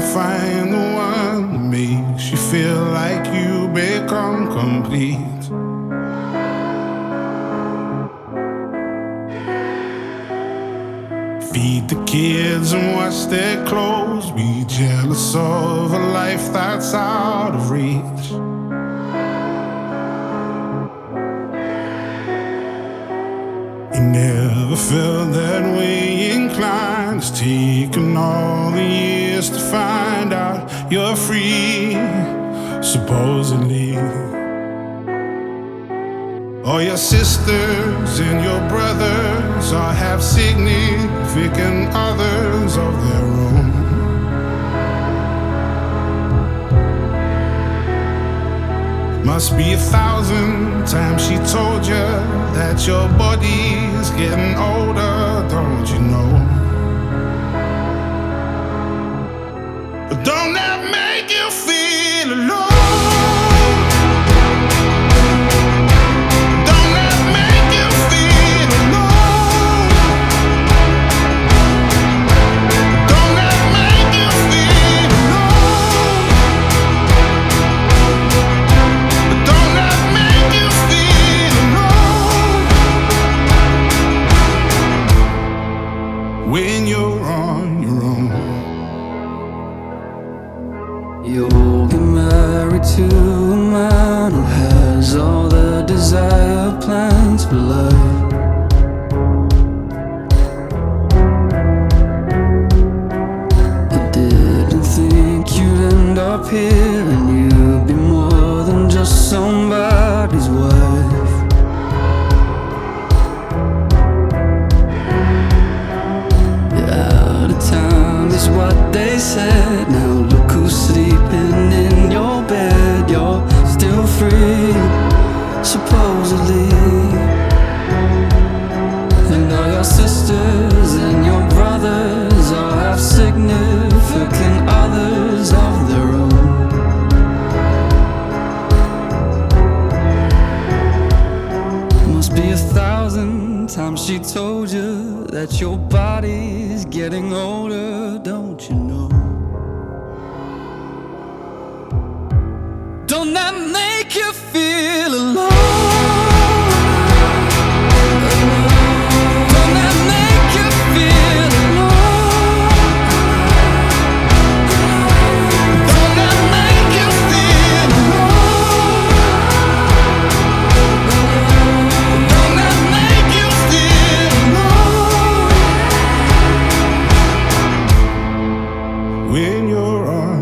find the one that makes you feel like you become complete. Feed the kids and wash their clothes. Be jealous of a life that's out of reach. You never felt that way inclined. It's taken all the years to find out you're free, supposedly. All your sisters and your brothers all have significant others of their own. Must be 1,000 times she told you that your body's getting older, don't you know? But don't that make you feel alone? When you're on your own, you'll get married to a man who has all the desired plans for life. I didn't think you'd end up here, and you'd be more than just somebody's wife. What they said. Now look who's sleeping in your bed. You're still free, supposedly. And all your sisters and your brothers all have significant others of their own. Must be 1,000 times she told you that your body's getting older, don't you know? Don't that make you feel alone? Don't that make you feel alone? Don't that make you feel alone? Don't that make you feel alone? when you're on